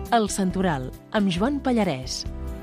El Santoral, amb Joan Pallarès.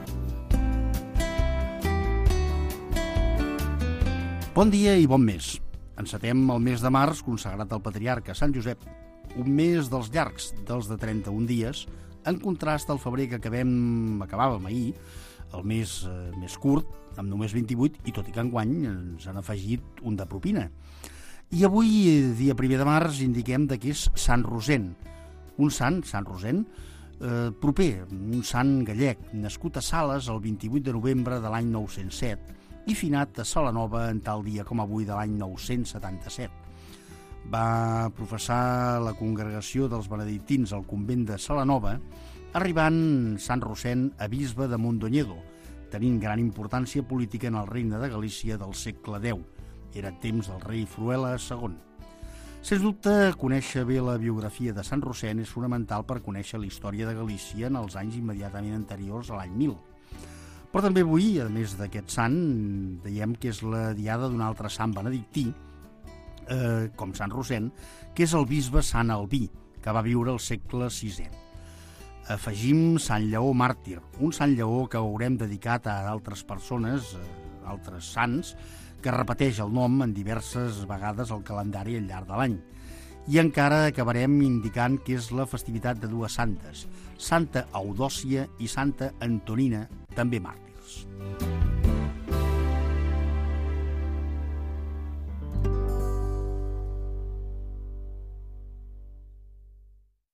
Bon dia i bon mes. Encetem el mes de març consagrat al patriarca Sant Josep, un mes dels llargs, dels de 31 dies, en contrast al febrer que acabàvem ahir, el mes més curt, amb només 28, i tot i que enguany ens han afegit un de propina. I avui, dia 1 de març, indiquem que és Sant Rosent, un sant, Sant Rosent, proper, un sant gallec, nascut a Sales el 28 de novembre de l'any 907 i finat a Salanova en tal dia com avui de l'any 977. Va professar la congregació dels benedictins al convent de Salanova, arribant Sant Rosent a bisbe de Mondoñedo, tenint gran importància política en el regne de Galícia del segle X. Era temps del rei Fruela II. Sens dubte, conèixer bé la biografia de Sant Rosent és fonamental per conèixer la història de Galícia en els anys immediatament anteriors a l'any 1000. Però també avui, a més d'aquest sant, veiem que és la diada d'un altre sant benedictí, com Sant Rosent, que és el bisbe Sant Albí, que va viure al segle VI. Afegim Sant Lleó màrtir, un Sant Lleó que haurem dedicat a altres persones, altres sants, que repeteix el nom en diverses vegades al calendari al llarg de l'any. I encara acabarem indicant que és la festivitat de dues santes, Santa Eudòcia i Santa Antonina, també màrtirs.